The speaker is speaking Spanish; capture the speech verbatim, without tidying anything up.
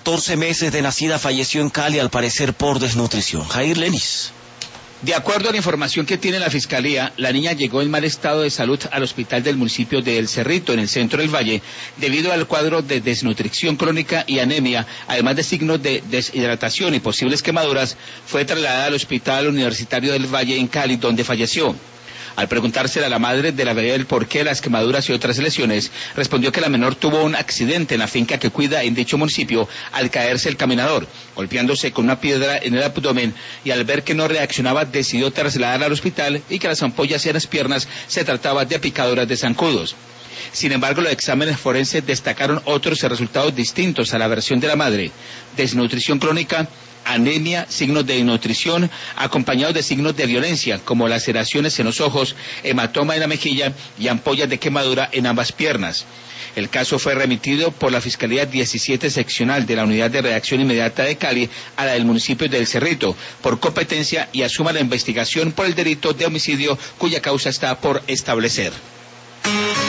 catorce meses de nacida falleció en Cali, al parecer por desnutrición. Jair Lenis. De acuerdo a la información que tiene la Fiscalía, la niña llegó en mal estado de salud al hospital del municipio de El Cerrito, en el centro del Valle, debido al cuadro de desnutrición crónica y anemia, además de signos de deshidratación y posibles quemaduras. Fue trasladada al Hospital Universitario del Valle en Cali, donde falleció. Al preguntársela a la madre de la bebé el porqué de las quemaduras y otras lesiones, respondió que la menor tuvo un accidente en la finca que cuida en dicho municipio al caerse el caminador, golpeándose con una piedra en el abdomen, y al ver que no reaccionaba decidió trasladarla al hospital y que las ampollas en las piernas se trataba de picaduras de zancudos. Sin embargo, los exámenes forenses destacaron otros resultados distintos a la versión de la madre: desnutrición crónica, anemia, signos de desnutrición, acompañados de signos de violencia, como laceraciones en los ojos, hematoma en la mejilla y ampollas de quemadura en ambas piernas. El caso fue remitido por la Fiscalía diecisiete Seccional de la Unidad de Reacción Inmediata de Cali a la del municipio de El Cerrito, por competencia, y asuma la investigación por el delito de homicidio, cuya causa está por establecer.